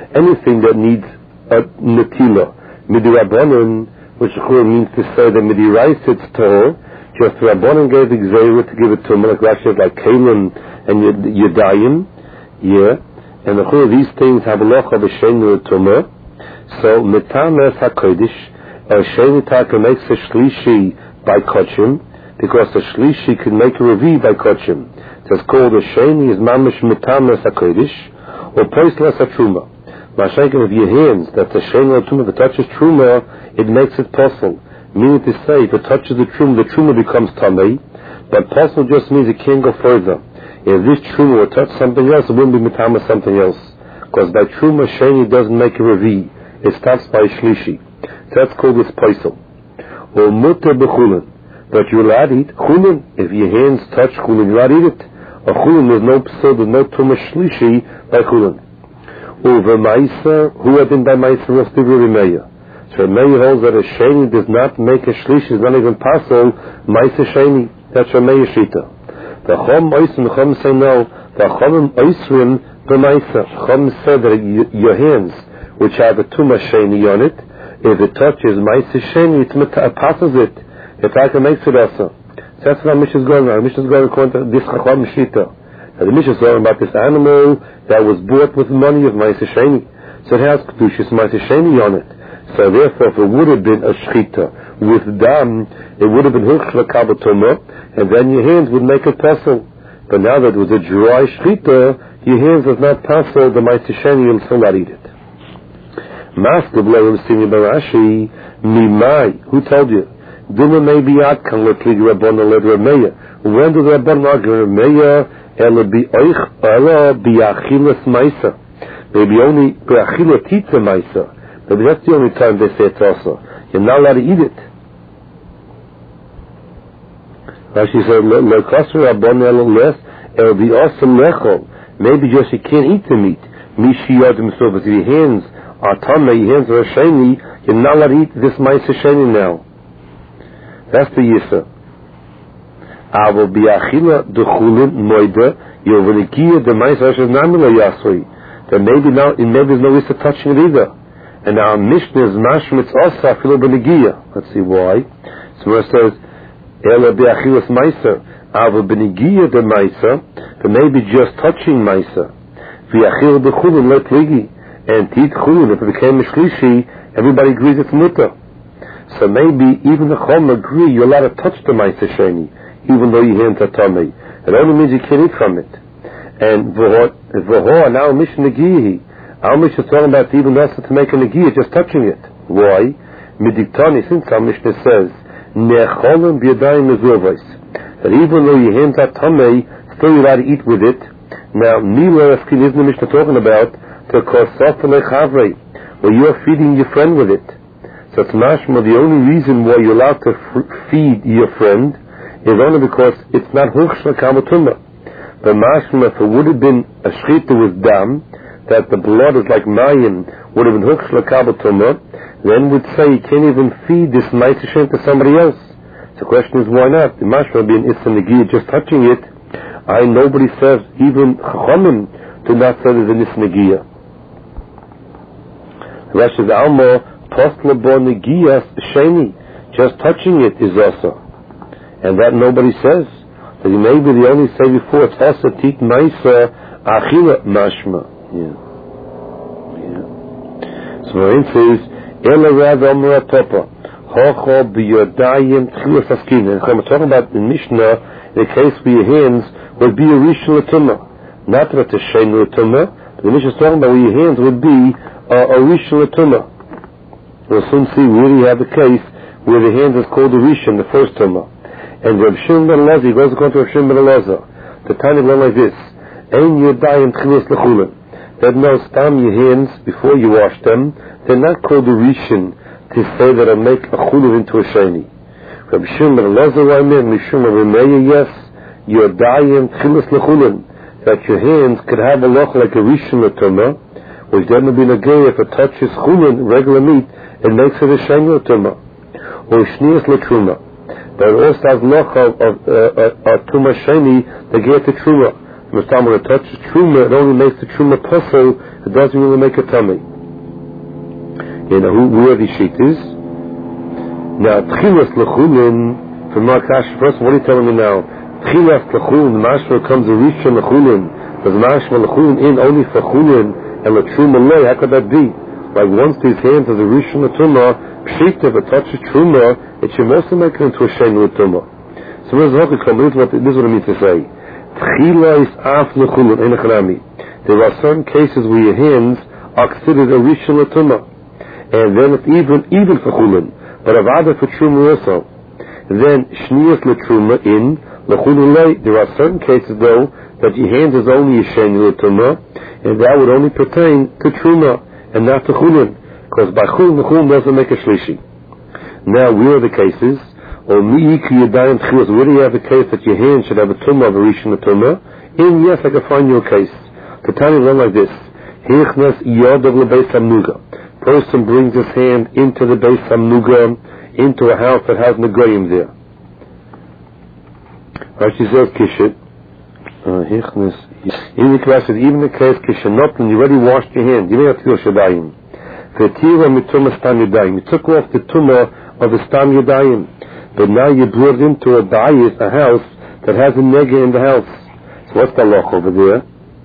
anything that needs a netila. Midirabbanan, which means to say that midirais it's tahor, just Rabbanan gave the gzeira to give it to him, like Rashi, like Kalim and Yedayim, and these things have a loch of a sheni tumah. So mitames hakodesh, a sheni taka makes a shlishi by kochim, because a shlishi can make a revi by kochim. It's called a sheni is mamish mitames hakodesh, or poislas hatruma. Mashenkin of your hands, that the sheni tumah, if it touches truma, it makes it possible. Meaning to say, if it touches the truma becomes tamei, but possible just means it can't go further. If this truma will touch something else, it wouldn't be mitama something else. Because by truma, sheni doesn't make a revi. It stops by shlishi. So that's called this paisel. Or mutter b'chulin. But you're allowed to eat chulin. If your hands touch chulin, you're allowed to eat it. A chulin, there's no psil, there's no truma shlishi by chulin. Over Maisa, who had been by Maisa was the Rimeya. So Rimeya holds that a sheni does not make a shlish, is not even possible, Maisa sheni. That's Rimeya shita. The Chom Oisrim, the Chom say no. The Chom Oisrim, the Maisa. Chom said that your hands, which have a Tuma sheni on it, if it touches Maisa sheni, it passes it. It like makes it also. So that's what our Mishnah is going on. Our Mishnah is going according to this Chacham shita. The Mishnah is talking about this animal that was bought with money of Ma'aseh Sheni. So it has Kedushas Ma'aseh Sheni on it. So therefore, if it would have been a shchita with dam, it would have been Hilchla Kabatoma, and then your hands would make it possible. But now that it was a dry shchita, your hands is not possible, the Ma'aseh Sheni will still not eat it. Master B'leim Sini Barashi, Mimai, who told you? Duma may be Atkan, Letlig Rabbon, Led Rameya. When did Rabbon argue Rameya? Maybe only be'achila titza maisa. Maybe that's the only time they say it's also. You're not allowed to eat it. Rashi said, it'll be awesome lechol. Maybe just you can't eat the meat. Mishiyadim, so but your hands are tamei, your hands are sheni, you're not allowed to eat this maisa sheni now. That's the yisa. Avo biachila dechulin moida yovenikia the ma'aser namila yasri. Then maybe there's no issue touching it either. And our Mishnah is mashmitz also afilu benigia. Let's see why. So it says ela biachilas ma'aser avo benigia the ma'aser. Then maybe just touching ma'aser. Viachila dechulin let ligi and tit chulin. If it became a shlishi, everybody agrees it's mutter. So maybe even the Chom agree you're allowed to touch the ma'aser sheni, even though your hands are tamei. It only means you can't eat from it. And v'ho now Mishnah Negihi. Our Mishnah is talking about even also to make a Negihi, just touching it. Why? Midiktani, since our Mishnah says, Ne'cholim b'yadayim mezuvos, that even though your hands are tamei, still you're allowed to eat with it. Now, Mila Eskin isn't the Mishnah talking about to kosaf lechavrei, where you're feeding your friend with it. So it's mashma, the only reason why you're allowed to feed your friend is only because it's not huchshla kamatuma. The mashma, if it would have been a shchita with dam, that the blood is like mayim, would have been huchshla kamatuma, then would say you can't even feed this ma'aser sheni to somebody else. So the question is why not? The mashma being it's a negiah, just touching it. Nobody says, even chachamim do not say there's a nis negiah. Rashi says alma postla bo negiah sheni, just touching it is also. And that nobody says. So maybe they only say before it's also tit ma'isa achila mashma. So Marin says, Ela Rav Omer Topa, Hocho b'yodayim tchilas askin. And I'm talking about the Mishnah, in the case where your hands would be a rishon l'tumah, not that a shein l'tumah. The Mishnah is talking about where your hands would be a rishon l'tumah. We'll soon see where you have the case where the hands is called a rishon, the first tumah. And Rav Shimon ben Elazar, he goes according to Rav Shimon ben Elazar. The Tanya learned like this: Ein yodayim tchilas l'chulin. That no, stam your hands before you wash them. They're not called a rishon to say that I make a chuluv into a sheni. Rabbi Shimon ben Elazar, Mishum Remeya, yes, yodayim tchilas l'chulin. That your hands could have a loch like a rishon l'tumah, which then would be negay if it touches chulin, regular meat, it makes it a sheni l'tumah, or shnias l'truma. But it also has loch of tumah sheni that get the truma. When it touches truma, it only makes the truma puzzle. It doesn't really make a tummy. Where the sheet is. Now, tchilas lechulin, from Markash, first, what are you telling me now? Tchilas lechulin, the mashma comes a rishon lechulin. Does the mashma lechulin in only for chulin and the truma lay? How could that be? Like once these hands are the rishon l'tumah, pshit, if it touches truma, it should also make it into a shein l'tumah. So this is what it means to say. Tchilas af lechulin, ein echanami. There are certain cases where your hands are considered a rishon l'tumah. And then it's even for chulin, but avada for truma also. Then shniyas l'truma in l'chulin lay. There are certain cases though that your hands is only a shein l'tumah, and that would only pertain to truma and not to chulin, because by chulin the chulin doesn't make a shlishi. Now where are the cases? Or mi'iki yadayim tchilas. Where do you have the case that your hands should have a tumah of a rishon l'tumah? In yes, I can find you a case. The Tanya learn like this: Hichnas yadav lebeis hamnuga. Person brings his hand into the Beis Hamnuga, into a house that has Negoyim there. Rashi says, Kishit, even the case, Kishanot, when you already washed your hands, you may have to go Shadayim. Fetira mituma stam yadayim. You took off the tumah of the stam yadayim, but now you brought into a bayis, a house that has a nega in the house. So what's the loch over there?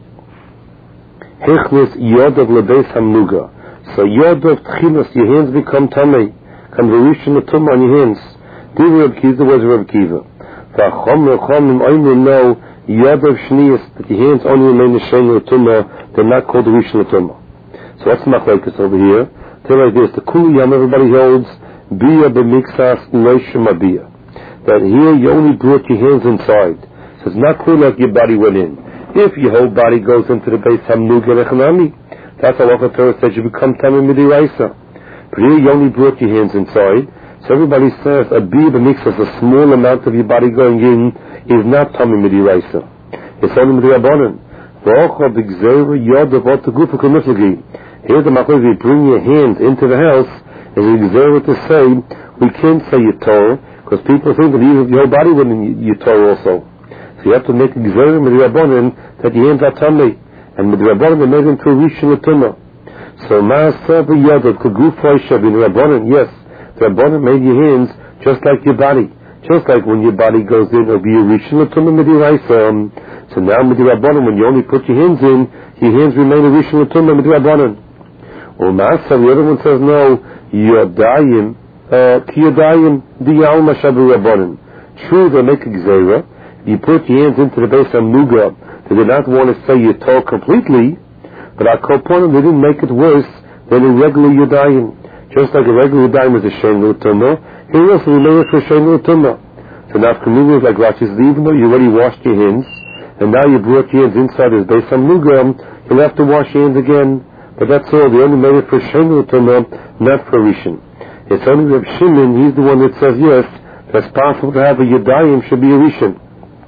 Hichnas yodav lebeis hamnuga. So Yodov Tchilas, your hands become Tamei. Come Rishon L'tumah on your hands. Divrei Reb Kiva was Reb Kiva. V'achom Rechomim Oimrim know Yodov Shniyas, that your hands only remain the Shein L'tumah, they're not called Rishon L'tumah. So what's the machlokes over here? Tell like this, the Kuli Yam everybody holds, Bia b'mixas Loishim Abia. That here you only brought your hands inside. So it's not cool like your body went in. If your whole body goes into the Beis Hamnuga Rechanami, that's how the Torah says you become Tamei Midiraisa. But here you only brought your hands inside. So everybody says a bia b'mixas, a small amount of your body going in, is not Tamei Midiraisa. It's only Midirabanan. V'ochad gzeira yodav otagufa k'miflagi. Here the Machloek, you bring your hands into the house, is a gzeira to say, we can't say your Torah, because people think that even your whole body went in your Torah also. So you have to make a gzeira Midirabanan that your hands are Tamei. And with the Rabbanan they made him to a Rishon L'tumah. So Ma'aseh v'yadav k'guf ha'ishav in Rabbanan, yes, the Rabbanan made your hands just like your body. Just like when your body goes in, it'll be a Rishon L'tumah midiraisa. So now with the Rabbanan, when you only put your hands in, your hands remain a Rishon L'tumah midirabanan. Or Ma'aseh, the other one says no, Yodayim, ki Yodayim diyalma shabu Rabbanan. True, they make a gzeira. You put your hands into the Beis Hamnuga. They did not want to say your Torah completely, but our Koponim, they didn't make it worse than a regular Yudayim. Just like a regular Yudayim is a Shein L'tumah, here also we know it's a Shein L'tumah. So now, communities like Rashi says, even though you already washed your hands, and now you brought your hands inside as Beis Hamnuga, you'll have to wash your hands again. But that's all. They only made it for Shein L'tumah, not for Rishon. It's only Reb Shimon, he's the one that says yes, that's possible to have a Yudayim should be a Rishon.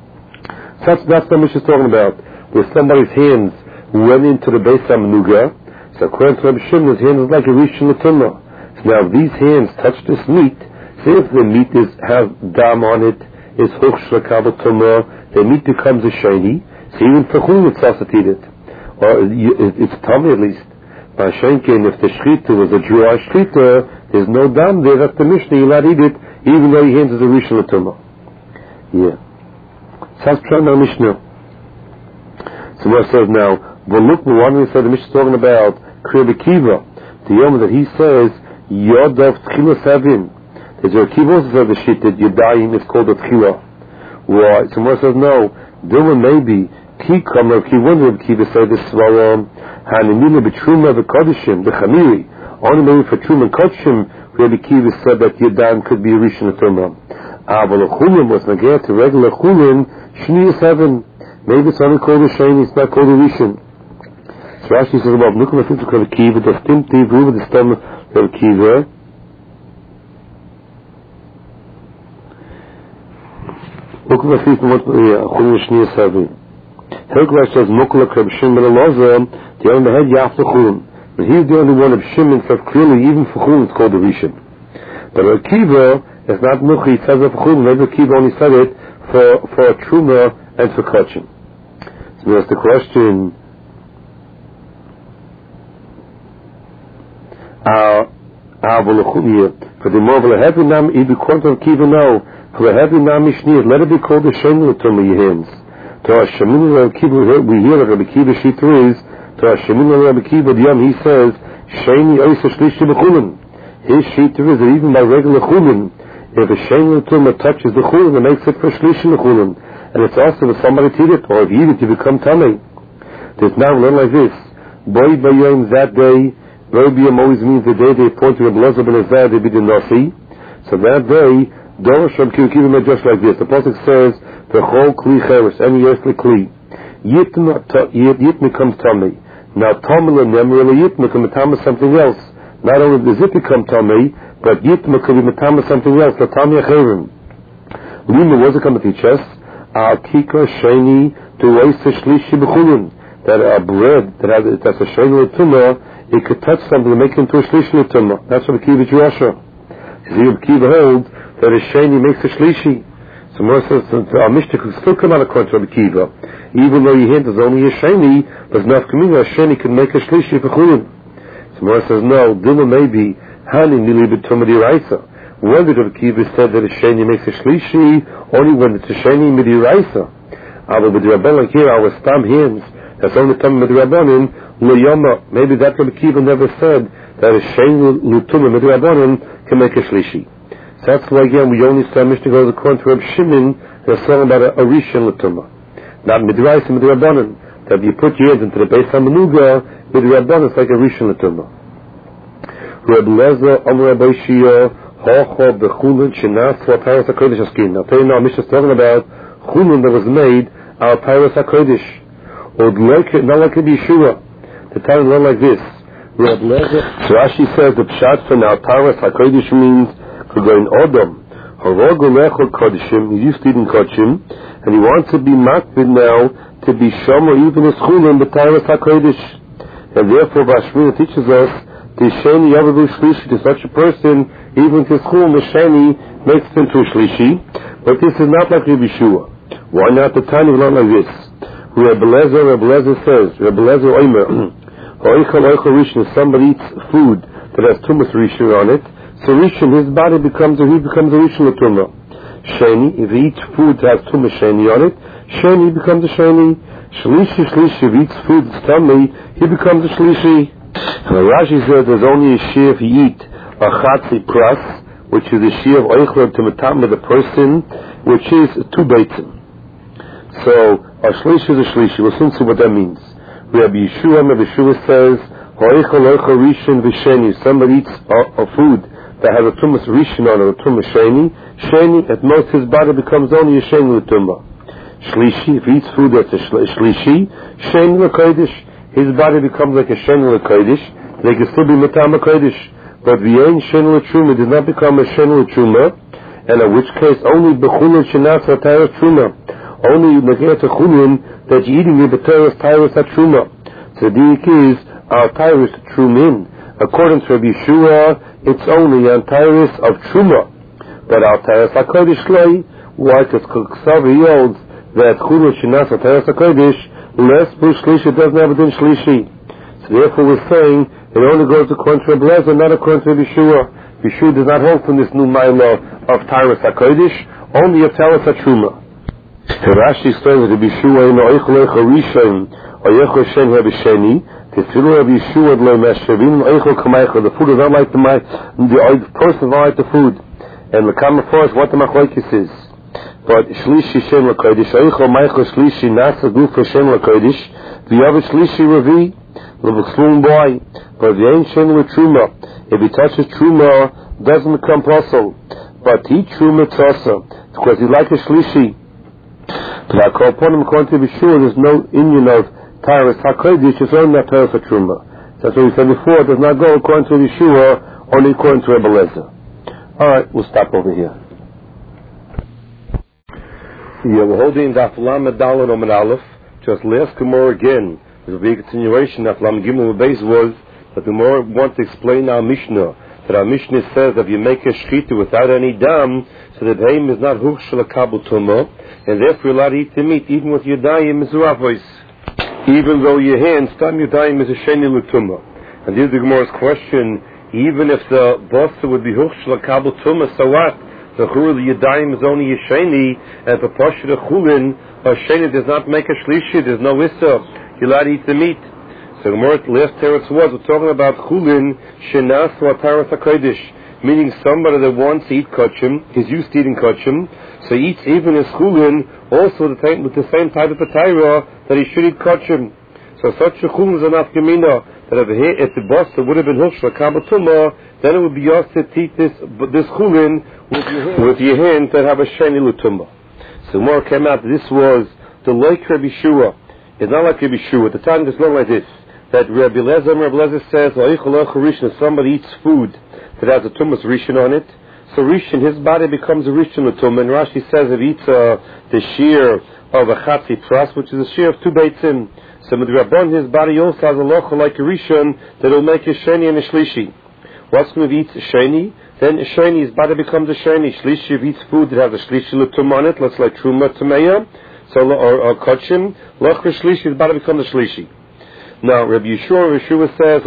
That's what Mishnah is talking about, where somebody's hands went into the Beis Hamnuga. So according to Rabbi Shimon, his hand is like a Rishon L'tumah. So now if these hands touch this meat, say if the meat has dam on it, is hoch shlakab tumah, the meat becomes a shiny, so even for chulin it's also eat it. Or it's tummy at least. By Shenkin, if the shchita was a dry shchita, there's no dam there, that's the Mishnah, you're not eat it, even though your hands is a Rishon L'tumah. Yeah. So that's trying to Mishnah. So what it says now, but look, the one we said the Mishnah is talking about Kriya Kiva, the Yom that he says Yodav Tchilas Havin. There's a Kiva also says the shit that Yudayim is called a Tchila. Why? So what it says no, there were maybe Kikam of Kiva of Kiva say this Svaram Hanimila B'Truma V'Kodishim the Chamiri. Only maybe for Truma and Kodishim where the Kiva said that Yudayim could be a Rishon L'tumah. But a chulin was nageh to regular chulin, Shniyas Heaven. Maybe it's only called a Shani, it's not called a Rishon. So Rashi says about Nukum Afitu Kol Kiva, the Stimti, Ruva the Stem of Kiva. Nukum Afitu Chulin Shniyas Heaven. Hilk says Mukla Kreb Shimon Elazar, the on the head Yaf the Chulin. But he's the only one of Shimon says clearly even for Chulin it's called a Rishon. But a Kiva, it's not Nuchi, it says of Chulin, maybe Kiva only said it for Truma and for Kachim. So that's the question. For the more of a heavy nam, if you can't keep no, for a heavy nam ishnir, let it be called the Shein L'Tumah Yehins. To our Shemin Rabbi Kiva, we hear that Rabbi Kiva Shitru is, to our Shemin Rabbi Kiva Yom, he says, Sheini Oisa Shlishi B'Chulin. His Shitru is that even by regular Chulin, if a Shein L'Tumah touches the Chulin, it makes it for Shlishi L'Chulin. And it's also if somebody eat it, or if you eat it, you become tummy. There's now learn like this. Boy Bayom that day, Rabbi Yom always means the day they appointed Rabbi Elazar ben Azar to be the Nasi. So that day, Dorosh Rabbi Kiva just like this. The Pasuk says, the whole Kli Cheres, any earthly Kli. Yitma comes tummy. Now Tamil and them really Yitma can become something else. Not only does it become tummy, but Yitma could be become something else. The Tamya Cherim. Lima was it come to teach us? Al Kika Sheni to Oisa Shlishi B'Chulin. That a bread that's a Shein L'Tumah, it could touch something and make it into a Shlishi L'Tumah. That's what Kiva Joshua. Rabbi Kiva holds that a Sheni makes a Shlishi. So Moshe says our Mishnah could still come out of according to Rabbi Kiva, even though you hint there's only a Sheni, but not coming a Sheni can make a Shlishi for Chulin. So Moshe says no, Dima maybe Hani Mili B'Tumah D'Iraisa. When did Rabbi Kiva said that a Sheni makes a Shlishi? Only when it's a Sheni Midiraisa. But with the Rabban like here, our Stam hymns, that's only coming with the Rabbanim, L'Yoma. Maybe that Rabbi Kiva never said that a Shein L'Tumah with the Rabbanim can make a Shlishi. So that's why again we only saw Mishnah goes according to Rabbi Shimon, that's talking about a Rishon L'Tumah. Not Midiraisa with the Rabbanim. That you put your hands into the Beis HaMenuga, with the Rabbanim, it's like a Rishon L'Tumah. Rabbi Lezer, Amr Rabbi Shia, Hocho B'Chulin Shenas V'Tayros HaKodesh Askin. I'll tell you now, Mishnah is talking about Chulin that was made al Tayros HaKodesh. Or not like a Yeshua. The time is not like this. So Rashi says the Pshat for now Tayros HaKodesh means Kogoin Odom. Horogo Lechol Kodeshim, he used to eat in Kodeshim, and he wants to be makbid now to be Shomer even as Chulin the Tayros HaKodesh. And therefore Vashmina teaches us the Sheni Yavavu Shlishi to such a person, even to Chulin the Sheni makes it into a Shlishi. But this is not like Rabbi Yeshua. Why not? The time is not like this. Rabbi Lezer says, Rabbi Lezer Omer, if somebody eats food that has too much Rishon on it, so Rishon, his body becomes a Rishon L'Tumah. Sheni, if he eats food that has too much Sheni on it, Sheni becomes a Sheni. Shlishi, if he eats food that's tummy, he becomes a Shlishi. And Rashi says there's only a shear if you eat a Chatzi Pras, which is a shear of Oichler to Matam of the person, which is 2 beitzim. So, a shlishi is a shlishi. We'll soon see what that means. Rabbi Yeshua says, somebody eats a food that has a tumas rishon on it, a tumas sheni, at most his body becomes only a sheni l'tumah. Shlishi, if he eats food that's a shlishi, sheni l'kodesh, his body becomes like a sheni l'kodesh, they can still be matam l'kodesh. But v'yein sheni l'truma does not become a sheni l'truma, and in which case only b'chulin shenas v'tayros truma. Only you make it a chulin that you're eating it, but Tyrus HaTruma. So the is our Tyrus Trumin. According to Rabbi Yeshua, it's only on Tyrus of Truma. But our Tyrus HaKodesh Loi, why? Because Ksavi holds that Chulin Shinas Tyrus HaKodesh, less Bush Shlishi doesn't have it in Shlishi. So therefore we're saying it only goes according to Rabbi Lezer, not according to Rabbi Yeshua. Yeshua does not hold from this new Ma'ila of Tyrus HaKodesh, only of Tyrus HaTruma. Rashi says that Rabbi Yeshua in Oichel Rishon or Oichel Shen Rabbi Sheni. Tefillah Rabbi Yeshua lo Meshevim Oichel Kameichel. The food is not like the person is not like the food. And the common force what the machlokes is. But Shlishi Shen LaKodesh Oichel Meichel Shlishi Nasa Gufa Shen LaKodesh. The other Shlishi Ravi L'V'Slum Boy. But the ain't Shen L'Truma. If he touches Truma, doesn't become possible. But he Truma Tzosa because he like a Shlishi. But I call upon him according to be sure there's no union of Tyrus HaKodesh, it's only not Tyrus HaTruma. That's what we said before, it does not go according to Yeshua, only according to Rabbi Lezer. Alright, we'll stop over here. Yeah, we're holding Daf Lamed Daled Amud Aleph. Just last Gemara again, there will be a continuation of Lamed Gimel base was that the more want to explain our Mishnah. That our Mishnah says that if you make a shchita without any dam, so that haim is not huchshel kabul tumah, and therefore you're allowed to eat the meat even with your dayim mizuravois. even though your hand, Stam Yudayim, is a Sheni L'Tumah. And this is the Gemara's question, even if the Bosa would be Huchshla Kabel Tumah, so what? The Chur, the Yudayim is only a Sheni, and the Pasha, the Chulin, a Sheni does not make a Shlishi, there's no Issa, you're allowed to eat the meat. So the Gemara, last teretz was, we're talking about Chulin, Shenas Lataras HaKodesh, meaning somebody that wants to eat kachim, is used to eating kachim, so he eats even his chulin, also with the same type of patayra that he should eat kachim. So such a chulin is enough gemina, that if the boss would have been hushla kabatuma, then it would be yours to eat this chulin with your hand that have a sheni lutumba. So more came out, this was the like Rabbi Shua. It's not like Rabbi Shua. At the time it's not like this. That Rabbi Lezer says, if somebody eats food that has a tumas rishon on it, so rishon, his body becomes a rishon l'tumah. And Rashi says it eats the shear of a chatzi pras, which is a shear of 2 beitzim. So with Rabban, his body also has a locha like a rishon that will make a sheni and a shlishi. Once when he eats a sheni, then a sheni, his body becomes a sheni. Shlishi, if he eats food that has a shlishi l'tumah on it, let's like truma tameya, so or kachim, loch shlishi, his body becomes a shlishi. Now, Rabbi Yeshua says,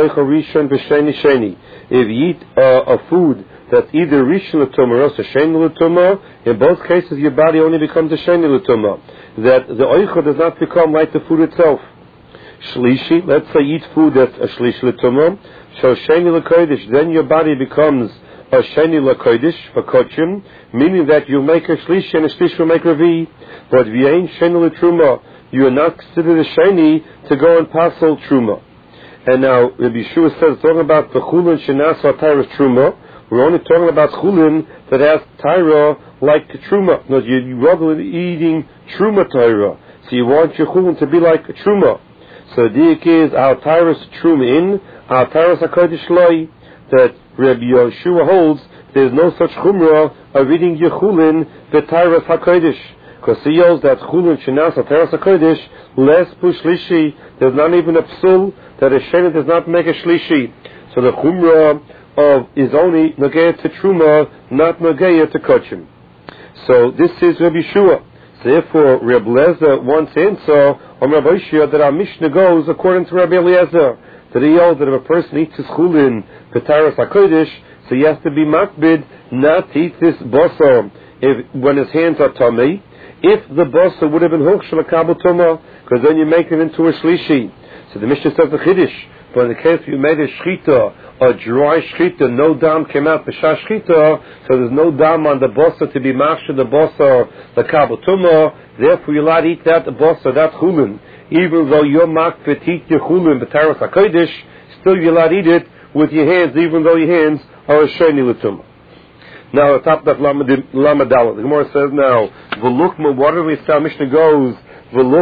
if you eat a food that's either rishon l'tumah or also sheni l'tumah, in both cases your body only becomes a sheni l'tumah. That the oicha does not become like the food itself. Shlishi, let's say eat food that's a shlishi l'tumah, so sheni l'kodesh, then your body becomes a sheni l'kodesh for kochim, meaning that you make a shlishi and a shlishi will make revi. But if you ain't sheni l'trumah, you are not considered a sheni to go and passel truma. And now Rabbi Yeshua says, talking about the chulin shenas or tyra truma, we're only talking about chulin that has tyra like truma. No, you're regularly eating truma tyra, so you want your chulin to be like truma. So the diak is our tyra's truma in, our tyra's hakodesh loi, that Rabbi Yeshua holds there's no such chumrah of eating your chulin the tyra's hakodesh. Because he knows that chulin shenas ateras hakodesh less pushlishi. There's not even a psul that a sheni does not make a shlishi. So the chumrah of is only nageya to truma, not nageya to kochim. So this is Rabbi Shua. Therefore, Rabbi Lezer wants to answer on Rabbi Shua that our Mishnah goes according to Rabbi Eliezer, that he holds that if a person eats his chulin ateras hakodesh, so he has to be makbid not to eat this basar when his hands are tamei. If the bosa would have been huchshel kabel tumah, because then you make it into a shlishi. So the Mishnah says the chiddush. But in the case you made a shchita, a dry shchita, no dam came out b'shah shchita, so there's no dam on the bosa to be machshel the bosa the kabel tumah. Therefore you're allowed to eat that bosa, that chulin, even though you're makbid to eat your chulin b'taras hakodesh, still you're allowed to eat it with your hands, even though your hands are a sheni l'tumah. Now, the top of that Lamadal, the Gemara says now, V'lukma, whatever we say, Mishnah goes,